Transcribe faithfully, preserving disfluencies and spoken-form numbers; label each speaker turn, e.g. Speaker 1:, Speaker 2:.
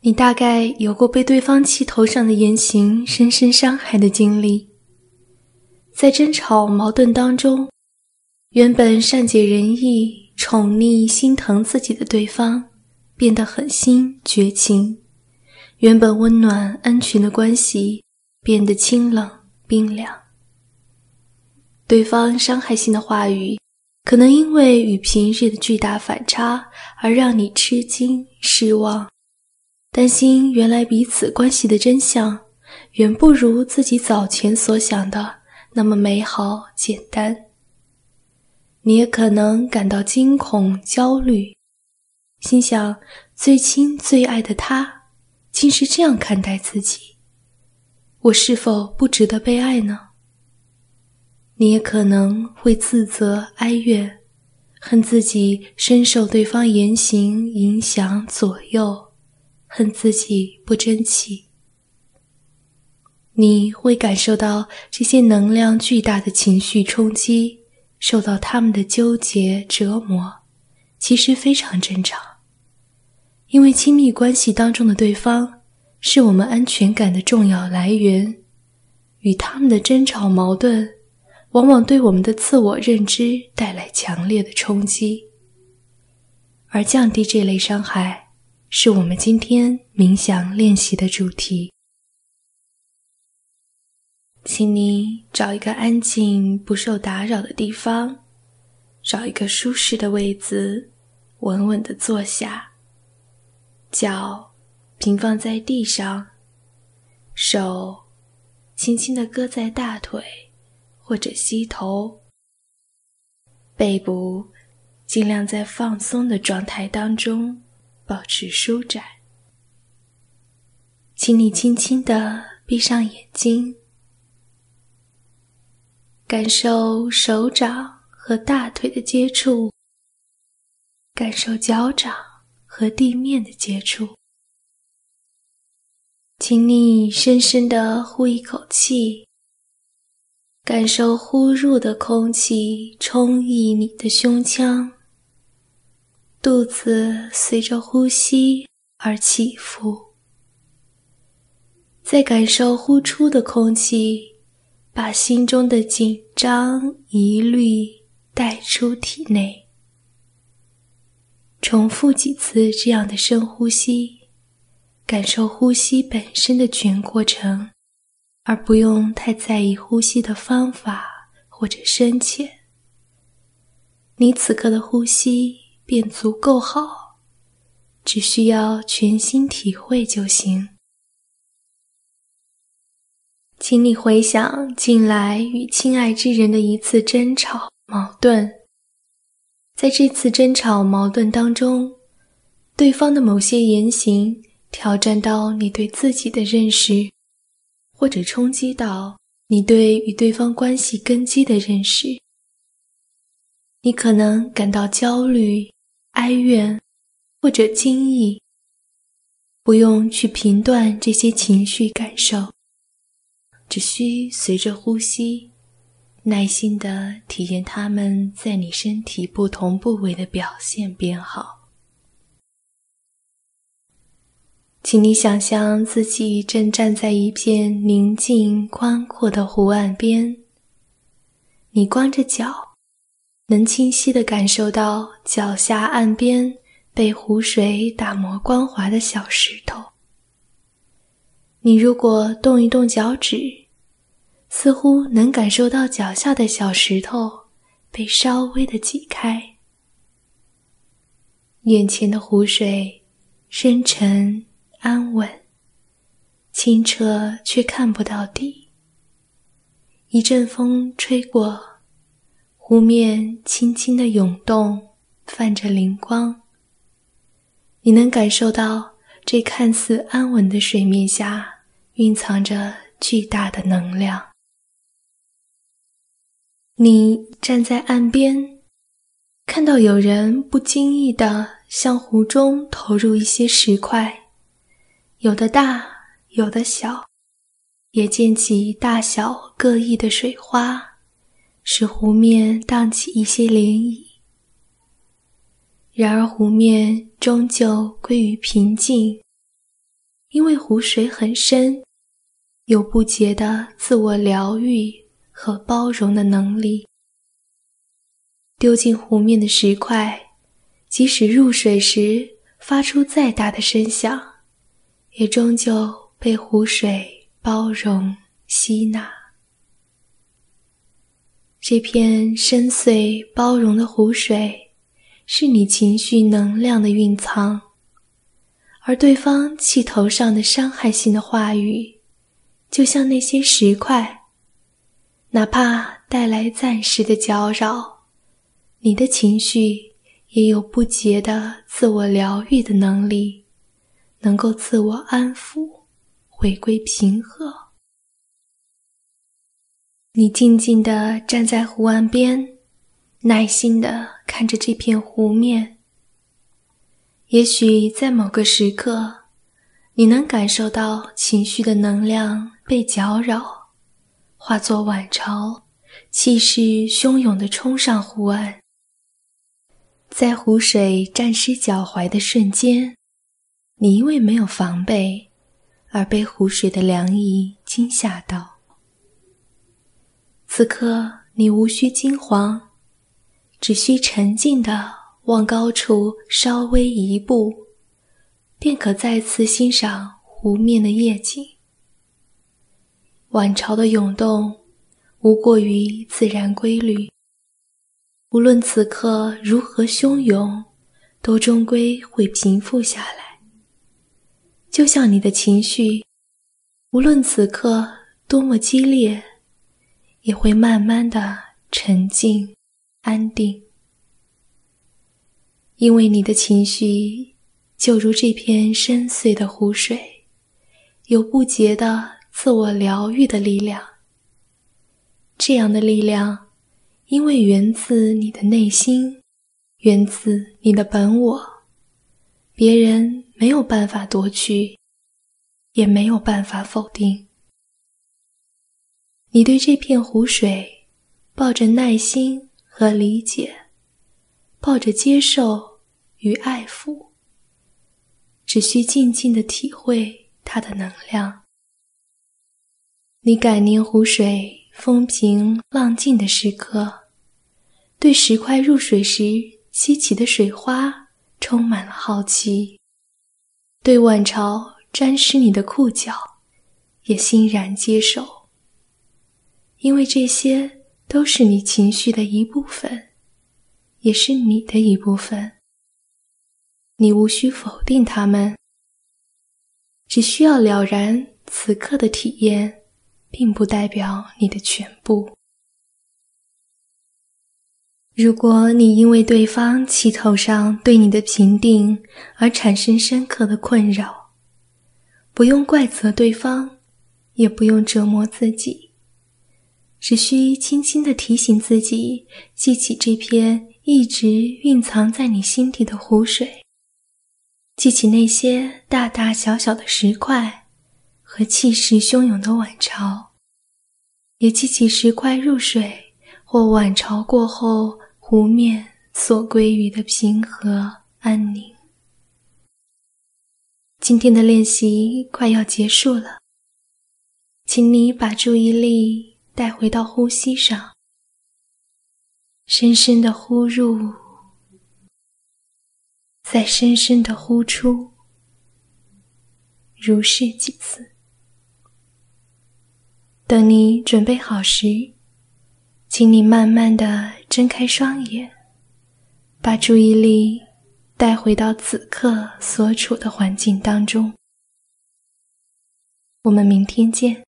Speaker 1: 你大概有过被对方气头上的言行深深伤害的经历。在争吵矛盾当中，原本善解人意、宠溺、心疼自己的对方变得狠心绝情，原本温暖安全的关系变得清冷冰凉。对方伤害性的话语可能因为与平日的巨大反差而让你吃惊失望，担心原来彼此关系的真相远不如自己早前所想的那么美好简单。你也可能感到惊恐焦虑，心想最亲最爱的他竟是这样看待自己，我是否不值得被爱呢？你也可能会自责哀怨，恨自己深受对方言行影响左右，恨自己不争气。你会感受到这些能量巨大的情绪冲击，受到他们的纠结折磨，其实非常正常。因为亲密关系当中的对方是我们安全感的重要来源，与他们的争吵矛盾往往对我们的自我认知带来强烈的冲击，而降低这类伤害是我们今天冥想练习的主题。请你找一个安静不受打扰的地方，找一个舒适的位子，稳稳地坐下，脚平放在地上，手轻轻地搁在大腿或者膝头，背部尽量在放松的状态当中保持舒展。请你轻轻地闭上眼睛，感受手掌和大腿的接触，感受脚掌和地面的接触。请你深深地呼一口气，感受呼入的空气充溢你的胸腔，肚子随着呼吸而起伏。再感受呼出的空气，把心中的紧张疑虑带出体内。重复几次这样的深呼吸，感受呼吸本身的全过程，而不用太在意呼吸的方法或者深浅。你此刻的呼吸便足够好，只需要全心体会就行。请你回想近来与亲爱之人的一次争吵矛盾，在这次争吵矛盾当中，对方的某些言行挑战到你对自己的认识，或者冲击到你对与对方关系根基的认识。你可能感到焦虑、哀怨或者惊异，不用去评断这些情绪感受，只需随着呼吸，耐心地体验它们在你身体不同部位的表现便好。请你想象自己正站在一片宁静宽阔的湖岸边，你光着脚，能清晰地感受到脚下岸边被湖水打磨光滑的小石头。你如果动一动脚趾，似乎能感受到脚下的小石头被稍微地挤开。眼前的湖水深沉安稳，清澈却看不到底。一阵风吹过，湖面轻轻地涌动，泛着灵光。你能感受到这看似安稳的水面下蕴藏着巨大的能量。你站在岸边，看到有人不经意地向湖中投入一些石块，有的大，有的小，也溅起大小各异的水花，使湖面荡起一些涟漪。然而湖面终究归于平静， 因为湖水很深，有不竭的自我疗愈和包容的能力。丢进湖面的石块，即使入水时发出再大的声响，也终究被湖水包容吸纳。这片深邃包容的湖水，是你情绪能量的蕴藏，而对方气头上的伤害性的话语，就像那些石块，哪怕带来暂时的搅扰，你的情绪也有不竭的自我疗愈的能力，能够自我安抚，回归平和。你静静地站在湖岸边，耐心地看着这片湖面。也许在某个时刻，你能感受到情绪的能量被搅扰，化作碗潮，气势汹涌地冲上湖岸。在湖水沾湿脚踝的瞬间，你因为没有防备，而被湖水的凉意惊吓到。此刻你无需惊慌，只需沉静地往高处稍微一步，便可再次欣赏湖面的夜景。碗潮的涌动无过于自然规律，无论此刻如何汹涌，都终归会平复下来。就像你的情绪，无论此刻多么激烈，也会慢慢地沉静安定。因为你的情绪就如这片深邃的湖水，有不竭的自我疗愈的力量。这样的力量，因为源自你的内心，源自你的本我，别人没有办法夺去，也没有办法否定。你对这片湖水抱着耐心和理解，抱着接受与爱抚，只需静静地体会它的能量。你感念湖水风平浪静的时刻，对石块入水时激起的水花充满了好奇，对碗潮沾湿你的裤脚也欣然接受。因为这些都是你情绪的一部分，也是你的一部分。你无需否定它们，只需要了然此刻的体验，并不代表你的全部。如果你因为对方气头上对你的评定而产生深刻的困扰，不用怪责对方，也不用折磨自己，只需轻轻地提醒自己，记起这片一直蕴藏在你心底的湖水，记起那些大大小小的石块和气势汹涌的碗潮，也记起石块入水或碗潮过后湖面所归于的平和安宁。今天的练习快要结束了，请你把注意力带回到呼吸上，深深地呼入，再深深地呼出，如是几次。等你准备好时，请你慢慢地睁开双眼，把注意力带回到此刻所处的环境当中。我们明天见。